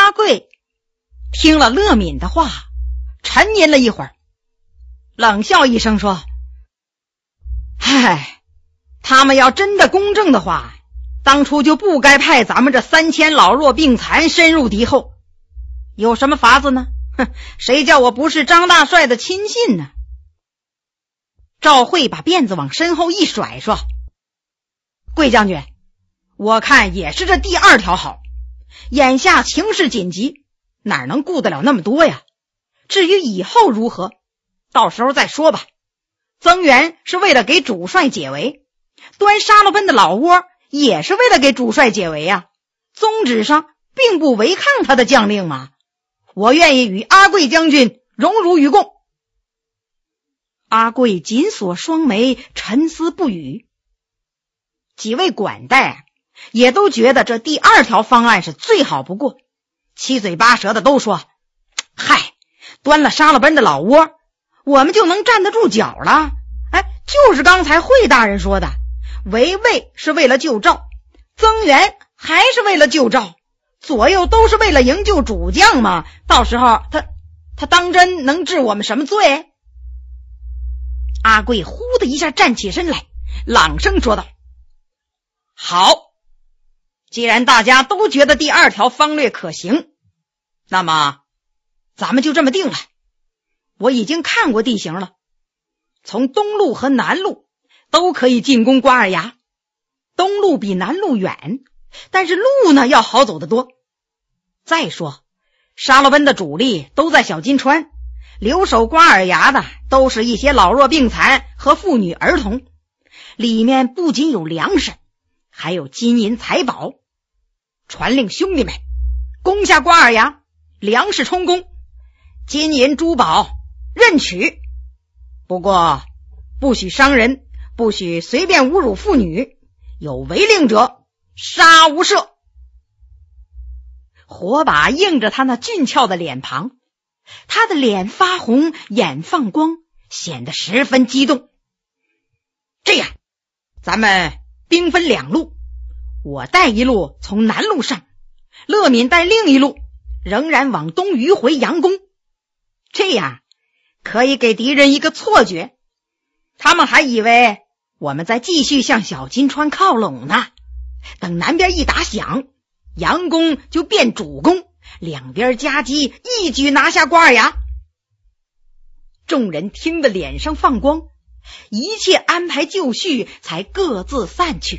阿贵听了乐敏的话，沉吟了一会儿，冷笑一声说：唉，他们要真的公正的话，当初就不该派咱们这3000老弱病残深入敌后，有什么法子呢？哼，谁叫我不是张大帅的亲信呢？赵慧把辫子往身后一甩，说：贵将军，我看也是这第2条好，眼下情势紧急，哪能顾得了那么多呀？至于以后如何，到时候再说吧。增援是为了给主帅解围，端沙罗奔的老窝也是为了给主帅解围呀，宗旨上并不违抗他的将令嘛。我愿意与阿贵将军荣辱与共。阿贵紧锁双眉，沉思不语。几位管带也都觉得这第2条方案是最好不过，七嘴八舌的都说：嗨，端了沙罗奔的老窝，我们就能站得住脚了。哎，就是刚才惠大人说的，围魏是为了救赵，增援还是为了救赵，左右都是为了营救主将嘛。到时候他当真能治我们什么罪？阿贵呼的一下站起身来，朗声说道：好，既然大家都觉得第2条方略可行，那么咱们就这么定了。我已经看过地形了，从东路和南路都可以进攻瓜尔牙，东路比南路远，但是路呢要好走得多。再说沙罗奔的主力都在小金川，留守瓜尔牙的都是一些老弱病残和妇女儿童，里面不仅有粮食，还有金银财宝。传令兄弟们，攻下瓜尔牙，粮食充公，金银珠宝任取，不过不许伤人，不许随便侮辱妇女，有违令者杀无赦。火把映着他那俊俏的脸庞，他的脸发红，眼放光，显得十分激动。这样，咱们兵分2路，我带一路从南路上，乐敏带另一路，仍然往东迂回佯攻。这样可以给敌人一个错觉，他们还以为我们在继续向小金川靠拢呢。等南边一打响，佯攻就变主攻，两边夹击，一举拿下瓜尔牙。众人听得脸上放光，一切安排就绪，才各自散去。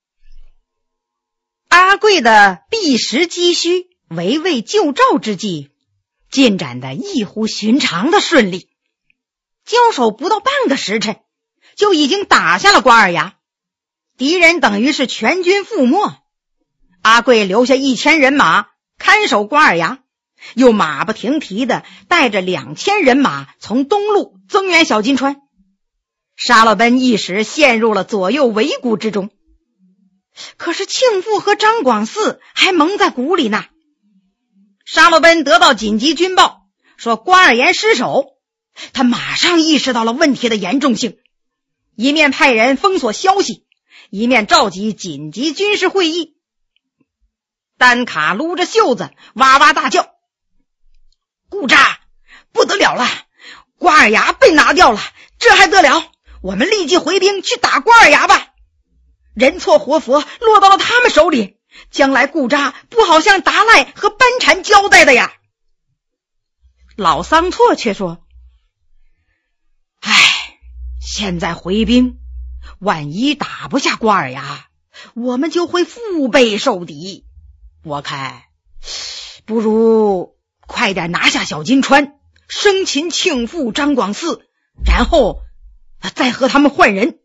阿贵的避实击虚、围魏救赵之计进展得异乎寻常的顺利，交手不到半个时辰，就已经打下了瓜尔牙，敌人等于是全军覆没。阿贵留下1000人马看守瓜尔牙，又马不停蹄地带着2000人马从东路增援小金川。沙罗奔一时陷入了左右围谷之中，可是庆父和张广嗣还蒙在鼓里呢。沙罗奔得到紧急军报，说瓜尔岩失守，他马上意识到了问题的严重性，一面派人封锁消息，一面召集紧急军事会议。丹卡撸着袖子哇哇大叫：顾扎，不得了了，瓜尔牙被拿掉了，这还得了，我们立即回兵去打瓜尔牙吧，人错活佛落到了他们手里，将来顾扎不好向达赖和班禅交代的呀。老桑拓却说：唉，现在回兵，万一打不下瓜尔牙，我们就会腹背受敌，我看不如快点拿下小金川，生擒庆父张广嗣，然后再和他们换人。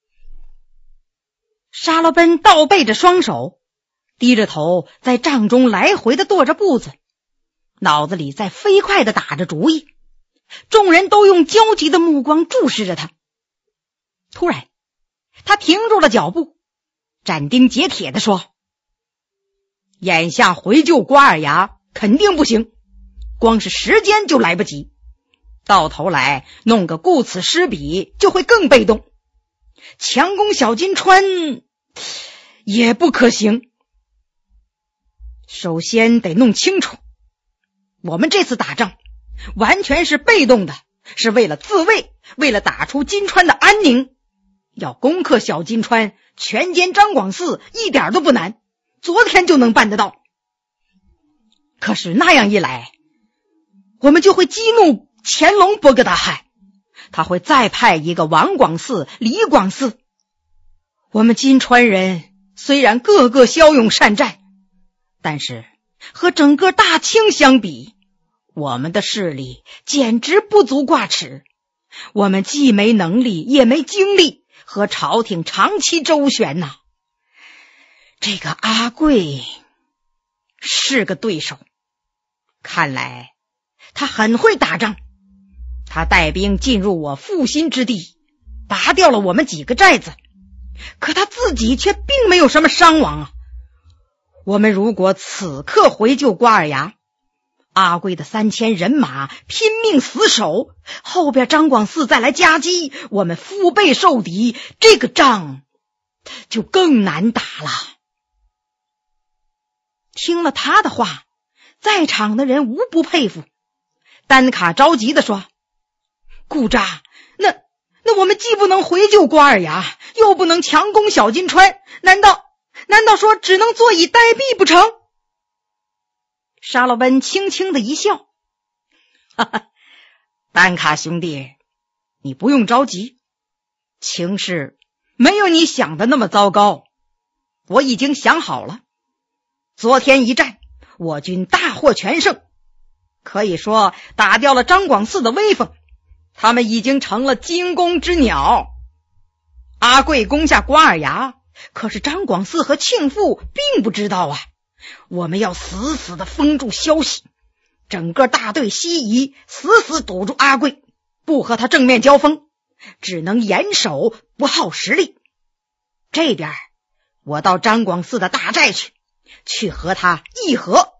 沙罗奔倒背着双手，低着头在帐中来回的跺着步子，脑子里在飞快的打着主意。众人都用焦急的目光注视着他。突然他停住了脚步，斩钉截铁地说：眼下回救瓜尔牙肯定不行，光是时间就来不及，到头来弄个顾此失彼，就会更被动，强攻小金川也不可行。首先得弄清楚我们这次打仗完全是被动的，是为了自卫，为了打出金川的安宁。要攻克小金川，全歼张广嗣一点都不难，昨天就能办得到。可是那样一来，我们就会激怒乾隆伯格大汗，他会再派一个王广嗣、李广嗣。我们金川人虽然个个骁勇善战，但是和整个大清相比，我们的势力简直不足挂齿。我们既没能力也没精力和朝廷长期周旋呐。这个阿贵是个对手，看来他很会打仗。他带兵进入我阜新之地，拔掉了我们几个寨子，可他自己却并没有什么伤亡啊。我们如果此刻回救瓜尔牙，阿贵的3000人马拼命死守，后边张广嗣再来夹击，我们腹背受敌，这个仗就更难打了。听了他的话，在场的人无不佩服。丹卡着急地说，顾扎，那我们既不能回救瓜尔牙，又不能强攻小金川，难道说只能坐以待毙不成？沙洛温轻轻的一笑，哈哈，丹卡兄弟，你不用着急，情势没有你想的那么糟糕。我已经想好了，昨天一战，我军大获全胜，可以说打掉了张广嗣的威风，他们已经成了惊弓之鸟。阿贵攻下瓜尔牙，可是张广嗣和庆父并不知道啊。我们要死死地封住消息，整个大队西移，死死堵住阿贵，不和他正面交锋，只能严守，不耗实力。这边我到张广嗣的大寨去和他议和。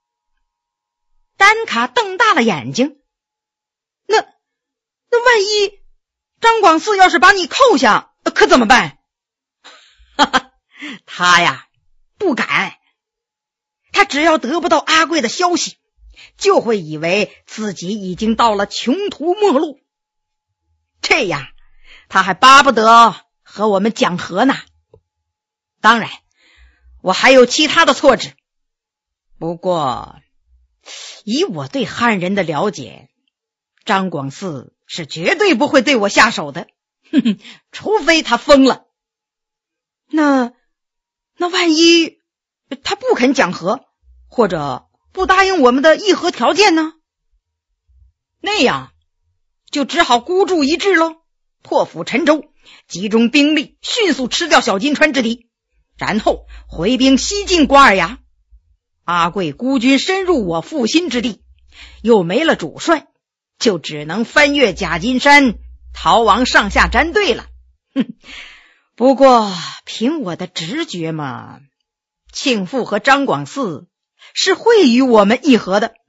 丹卡瞪大了眼睛，那万一张广嗣要是把你扣下，可怎么办？哈哈，他呀不敢，他只要得不到阿贵的消息，就会以为自己已经到了穷途末路，这样他还巴不得和我们讲和呢。当然我还有其他的措施，不过以我对汉人的了解，张广嗣是绝对不会对我下手的，除非他疯了。那万一他不肯讲和，或者不答应我们的议和条件呢？那样就只好孤注一掷喽，破釜沉舟，集中兵力，迅速吃掉小金川之敌，然后回兵西进瓜尔牙。阿贵孤军深入我阜新之地，又没了主帅，就只能翻越甲金山，逃亡上下战队了。不过凭我的直觉嘛，庆父和张广嗣是会与我们议和的。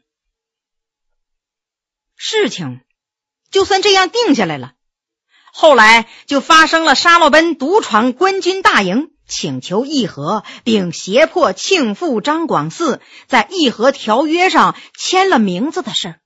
事情就算这样定下来了，后来就发生了沙洛奔独闯官军大营，请求议和，并胁迫庆父张广嗣在议和条约上签了名字的事。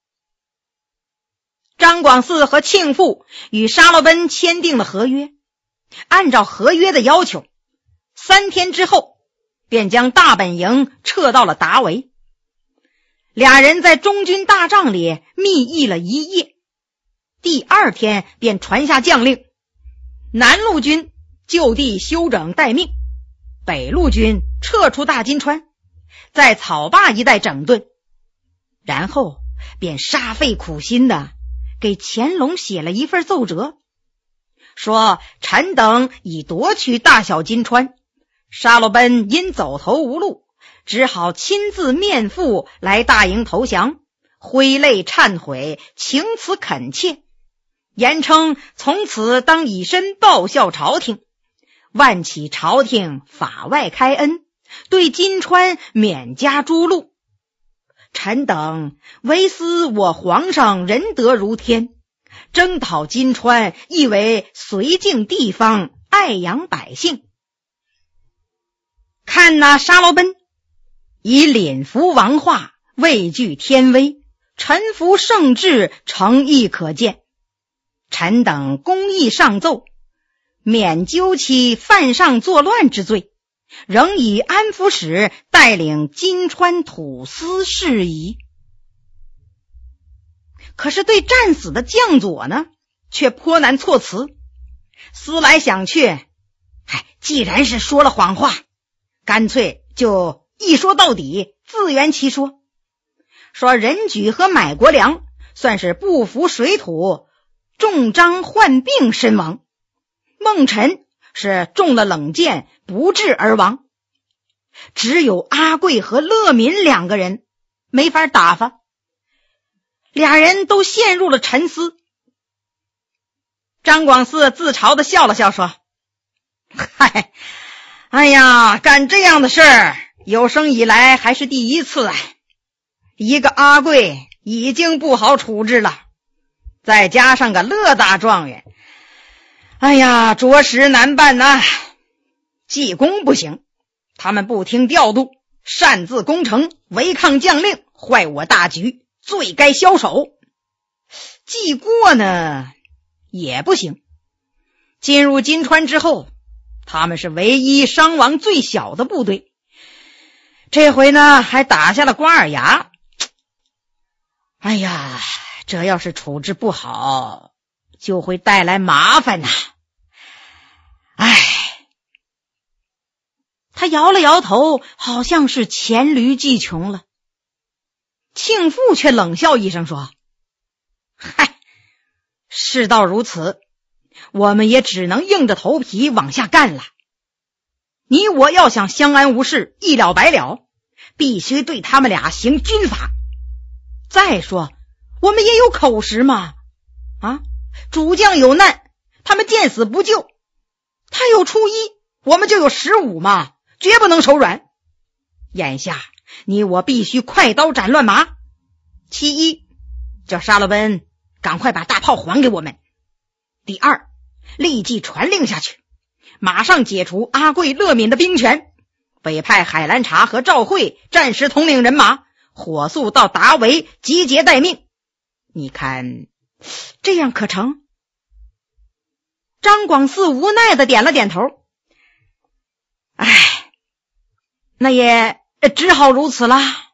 张广嗣和庆父与沙洛奔签订了合约，按照合约的要求，3天之后便将大本营撤到了达维。俩人在中军大帐里密议了一夜，第2天便传下将令，南路军就地休整待命，北路军撤出大金川，在草坝一带整顿，然后便煞费苦心的给乾隆写了一份奏折，说臣等已夺取大小金川，沙洛奔因走投无路，只好亲自面赴来大营投降，挥泪忏悔，情辞恳切，言称从此当以身报效朝廷，万祈朝廷法外开恩，对金川免加诛戮。臣等唯思我皇上仁德如天，征讨金川亦为绥靖地方，爱养百姓。看那沙罗奔以领服王化畏惧天威，臣服圣旨，诚意可见。臣等公议上奏，免究其犯上作乱之罪，仍以安抚使带领金川土司事宜。可是对战死的将佐呢，却颇难措辞。思来想去，既然是说了谎话，干脆就一说到底，自圆其说。说任举和买国良算是不服水土，中章患病身亡，孟辰是中了冷箭不治而亡，只有阿贵和乐民两个人没法打发。俩人都陷入了沉思。张广嗣自嘲地笑了笑说，哎呀，干这样的事儿有生以来还是第一次啊！一个阿贵已经不好处置了，再加上个乐大状元，哎呀，着实难办呐。济公不行，他们不听调度，擅自攻城，违抗将令，坏我大局，罪该枭首。济过呢也不行，进入金川之后，他们是唯一伤亡最小的部队，这回呢还打下了瓜尔牙。哎呀，这要是处置不好，就会带来麻烦呐。他摇了摇头，好像是黔驴技穷了。庆父却冷笑一声说，事到如此，我们也只能硬着头皮往下干了。你我要想相安无事，一了百了，必须对他们俩行军法。再说我们也有口实嘛，主将有难，他们见死不救，他有初一，我们就有15嘛，绝不能手软。眼下你我必须快刀斩乱麻。其一，叫沙罗奔赶快把大炮还给我们。第二，立即传令下去，马上解除阿贵乐敏的兵权，委派海兰察和赵慧战时统领人马，火速到达维集结待命。你看这样可成？张广嗣无奈地点了点头。那也只好如此了。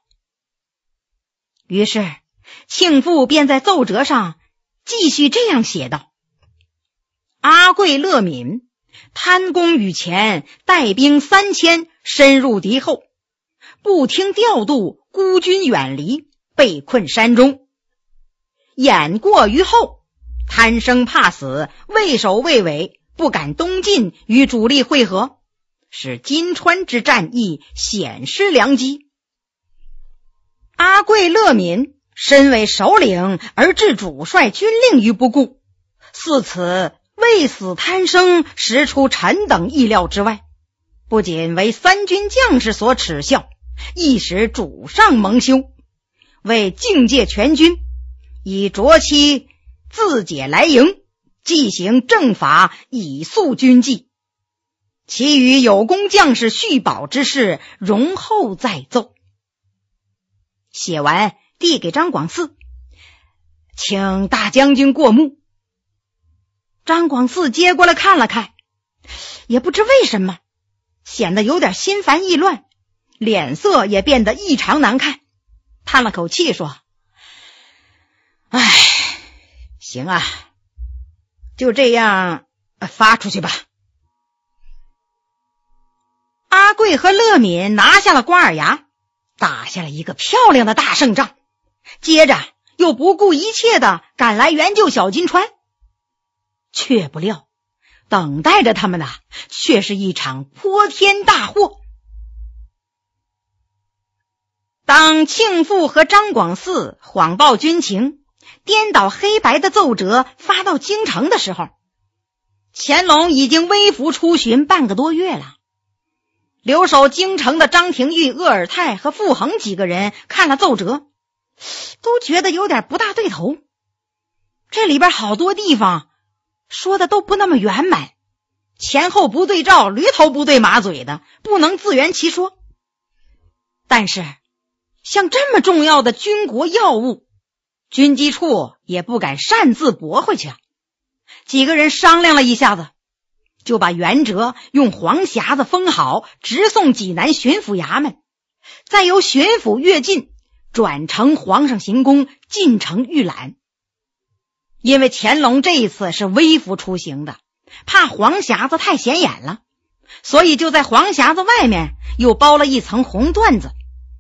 于是庆父便在奏折上继续这样写道，阿贵乐敏贪功于前，带兵3000深入敌后，不听调度，孤军远离，被困山中，眼过于后，贪生怕死，畏首畏尾，不敢东进与主力会合，使金川之战役险失良机。阿贵乐敏身为首领而置主帅军令于不顾，似此畏死贪生，实出臣等意料之外，不仅为三军将士所耻笑，亦使主上蒙羞。为警戒全军，以着期自解来营，既行正法，以肃军纪。其余有功将士续保之事，容后再奏。写完递给张广嗣，请大将军过目。张广嗣接过来看了看，也不知为什么显得有点心烦意乱，脸色也变得异常难看，叹了口气说，行啊，就这样发出去吧。阿贵和乐敏拿下了瓜尔牙，打下了一个漂亮的大胜仗，接着又不顾一切的赶来援救小金川。却不料等待着他们的却是一场泼天大祸。当庆父和张广嗣谎报军情，颠倒黑白的奏折发到京城的时候，乾隆已经微服出巡半个多月了。留守京城的张廷玉、鄂尔泰和傅恒几个人看了奏折，都觉得有点不大对头。这里边好多地方说的都不那么圆满，前后不对照，驴头不对马嘴的，不能自圆其说。但是像这么重要的军国要务，军机处也不敢擅自驳回去。几个人商量了一下子，就把袁哲用黄匣子封好，直送济南巡抚衙门，再由巡抚阅尽转呈皇上行宫，进城预览。因为乾隆这一次是微服出行的，怕黄匣子太显眼了，所以就在黄匣子外面又包了一层红缎子。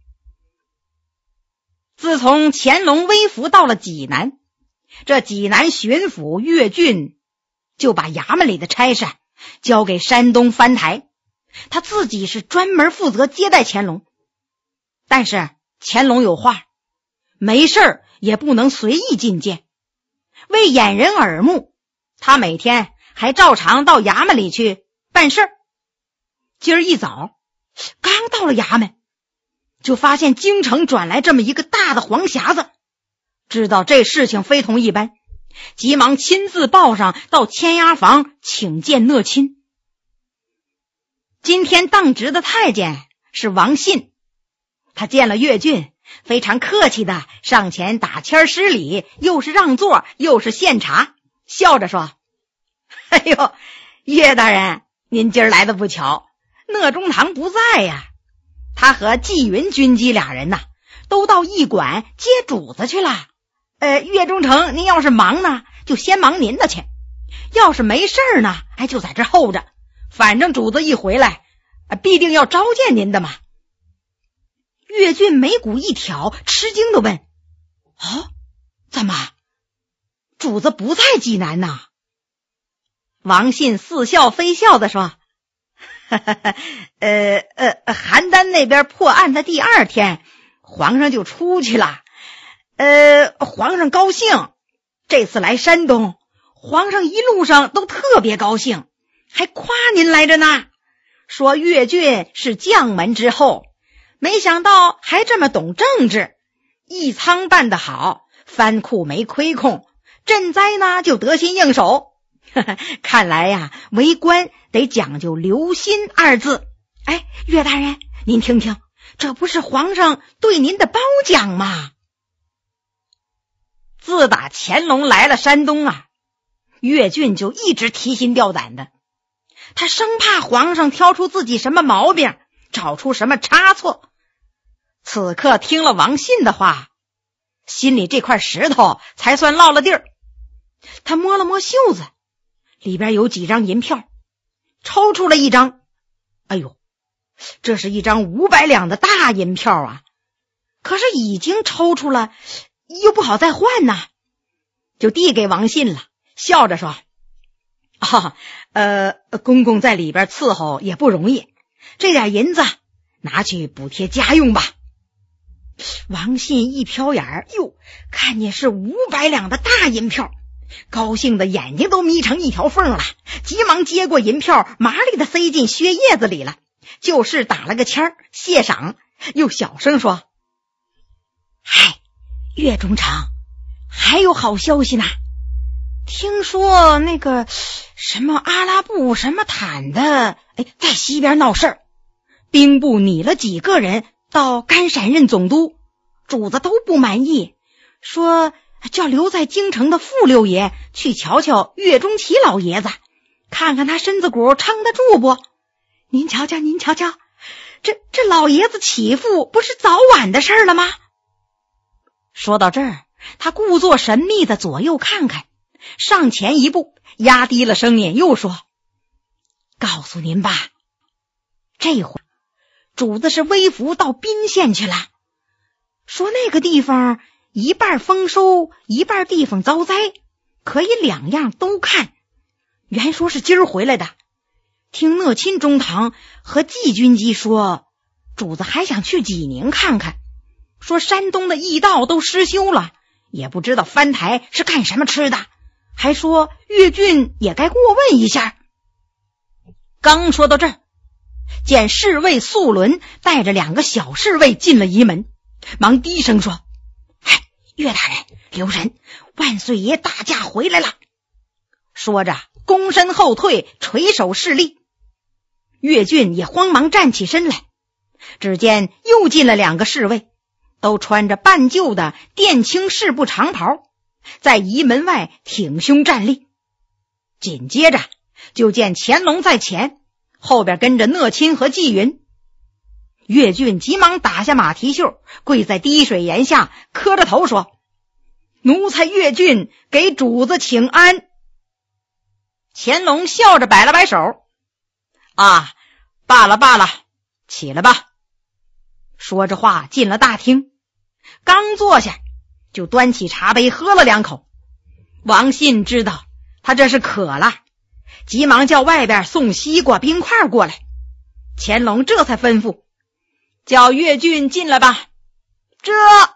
自从乾隆微服到了济南，这济南巡抚阅尽就把衙门里的差事交给山东藩台，他自己是专门负责接待乾隆。但是乾隆有话，没事也不能随意觐见，为掩人耳目，他每天还照常到衙门里去办事。今儿一早刚到了衙门，就发现京城转来这么一个大的黄匣子，知道这事情非同一般，急忙亲自报上到签押房请见讷亲。今天当值的太监是王信，他见了阅尽，非常客气的上前打签施礼，又是让座又是献茶，笑着说：哎呦，岳大人，您今儿来的不巧，讷中堂不在呀，他和纪云军机俩人都到驿馆接主子去了。岳中丞，您要是忙呢，就先忙您的去，要是没事呢，就在这候着，反正主子一回来，必定要召见您的嘛。岳俊眉骨一挑，吃惊的问：怎么主子不在济南呐？王信似笑非笑的说：邯郸那边破案的第二天，皇上就出去了。皇上高兴，这次来山东，皇上一路上都特别高兴，还夸您来着呢，说岳俊是将门之后，没想到还这么懂政治，义仓办得好，藩库没亏空，赈灾呢就得心应手。看来呀，为官得讲究留心二字。岳大人，您听听，这不是皇上对您的褒奖吗？自打乾隆来了山东岳俊就一直提心吊胆的，他生怕皇上挑出自己什么毛病，找出什么差错。此刻听了王信的话，心里这块石头才算落了地儿。他摸了摸袖子，里边有几张银票，抽出了一张。这是一张500两的大银票可是已经抽出了，又不好再换就递给王信了，笑着说：公公在里边伺候也不容易，这点银子拿去补贴家用吧。王信一瞟眼，看见是500两的大银票，高兴的眼睛都眯成一条缝了，急忙接过银票，麻利的塞进靴叶子里了，就是打了个签谢赏，又小声说：岳中丞，还有好消息呢，听说那个什么阿拉布什么坦的在西边闹事儿，兵部拟了几个人到甘陕任总督，主子都不满意，说叫留在京城的傅六爷去瞧瞧岳钟琪老爷子，看看他身子骨撑得住不。您瞧瞧，这老爷子起复不是早晚的事了吗？说到这儿，他故作神秘的左右看看，上前一步，压低了声音又说：告诉您吧，这回主子是微服到宾县去了，说那个地方一半丰收，一半地方遭灾，可以两样都看。原说是今儿回来的，听讷亲中堂和季军机说，主子还想去济宁看看，说山东的驿道都失修了，也不知道藩台是干什么吃的，还说岳俊也该过问一下。刚说到这儿，见侍卫素伦带着2个小侍卫进了仪门，忙低声说：岳大人留神，万岁爷大驾回来了。说着躬身后退，垂手侍立。岳俊也慌忙站起身来，只见又进了2个侍卫， 都穿着半旧的靛青式布长袍，在仪门外挺胸站立。紧接着就见乾隆在前，后边跟着讷亲和纪云。岳俊急忙打下马蹄袖，跪在滴水岩下，磕着头说：奴才岳俊给主子请安。乾隆笑着摆了摆手：啊，罢了罢了，起来吧。说着话进了大厅，刚坐下就端起茶杯喝了2口。王信知道他这是渴了，急忙叫外边送西瓜冰块过来。乾隆这才吩咐：叫岳俊进来吧。这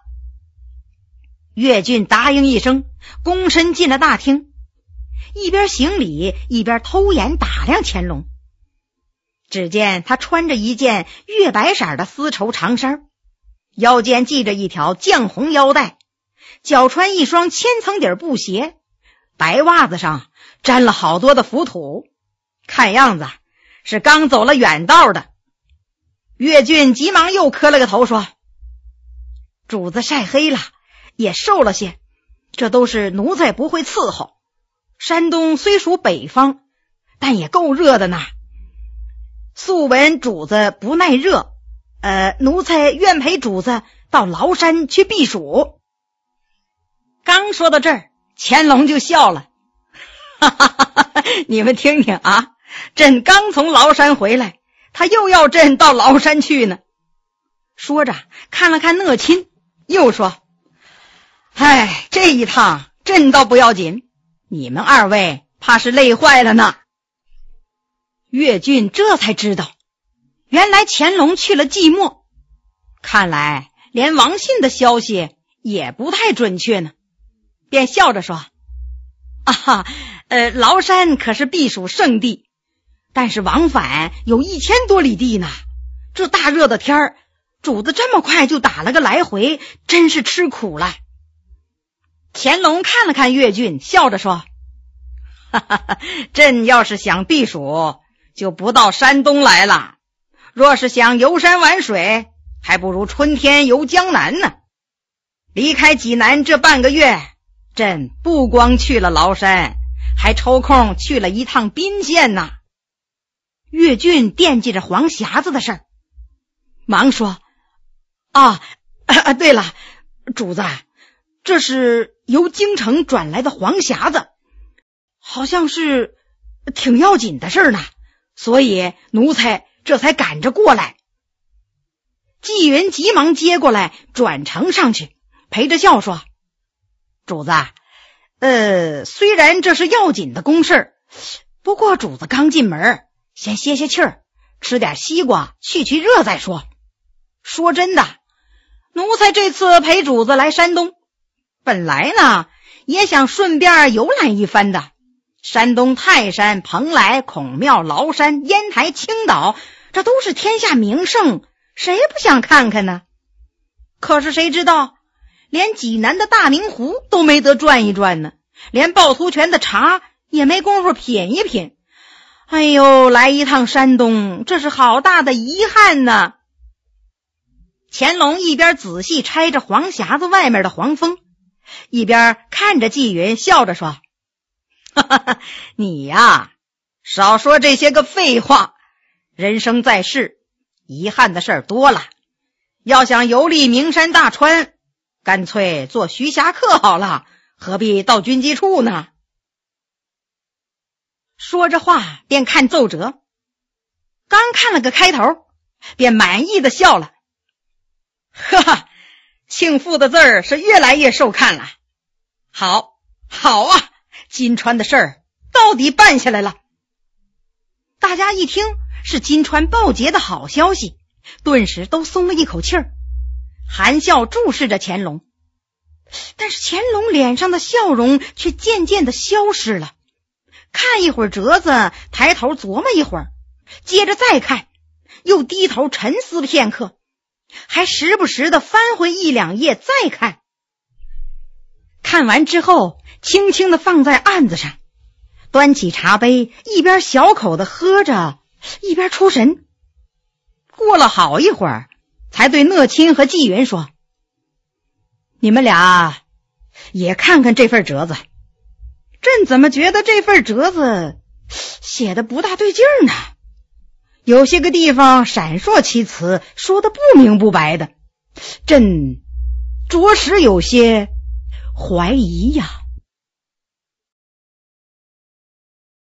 岳俊答应一声，躬身进了大厅，一边行礼一边偷眼打量乾隆。只见他穿着一件月白色的丝绸长衫，腰间系着一条绛红腰带，脚穿一双千层底布鞋，白袜子上沾了好多的浮土，看样子是刚走了远道的。岳俊急忙又磕了个头说：主子晒黑了，也瘦了些，这都是奴才不会伺候。山东虽属北方，但也够热的呢。素闻主子不耐热，奴才愿陪主子到崂山去避暑。刚说到这儿，乾隆就笑了：哈哈哈哈，你们听听啊，朕刚从崂山回来，他又要朕到崂山去呢。说着看了看讷亲，又说：哎，这一趟朕倒不要紧，你们2位怕是累坏了呢。岳俊这才知道，原来乾隆去了寂寞，看来连王信的消息也不太准确呢，便笑着说：啊，崂山可是避暑胜地，但是往返有1000多里地呢，这大热的天儿，主子这么快就打了个来回，真是吃苦了。乾隆看了看岳俊，笑着说：哈哈哈，朕要是想避暑，就不到山东来了，若是想游山玩水，还不如春天游江南呢。离开济南这半个月，朕不光去了崂山，还抽空去了一趟宾县呢。岳俊惦记着黄匣子的事儿，忙说：对了，主子，这是由京城转来的黄匣子，好像是挺要紧的事儿呢，所以奴才这才赶着过来。纪云急忙接过来，转呈上去，陪着笑说：主子，虽然这是要紧的公事，不过主子刚进门，先歇歇气儿，吃点西瓜去热再说。说真的，奴才这次陪主子来山东，本来呢也想顺便游览一番的。山东泰山、蓬莱、孔庙、崂山、烟台、青岛，这都是天下名胜，谁不想看看呢？可是谁知道，连济南的大明湖都没得转一转呢，连趵突泉的茶也没工夫品一品。哎呦，来一趟山东，这是好大的遗憾呢。乾隆一边仔细拆着黄匣子外面的黄封，一边看着纪云，笑着说：哈哈哈，你呀，少说这些个废话。人生在世，遗憾的事儿多了，要想游历名山大川，干脆做徐霞客好了，何必到军机处呢？说着话便看奏折，刚看了个开头，便满意的笑了。哈哈，庆父的字儿是越来越受看了。好啊，金川的事儿到底办下来了。大家一听是金川报捷的好消息，顿时都松了一口气儿，含笑注视着乾隆。但是乾隆脸上的笑容却渐渐的消失了，看一会儿折子，抬头琢磨一会儿，接着再看，又低头沉思片刻，还时不时的翻回1、2页再看。看完之后，轻轻的放在案子上，端起茶杯，一边小口的喝着，一边出神。过了好一会儿，才对讷亲和纪云说： 你们俩也看看这份折子，朕怎么觉得这份折子写的不大对劲儿呢？有些个地方闪烁其词，说的不明不白的，朕着实有些怀疑呀。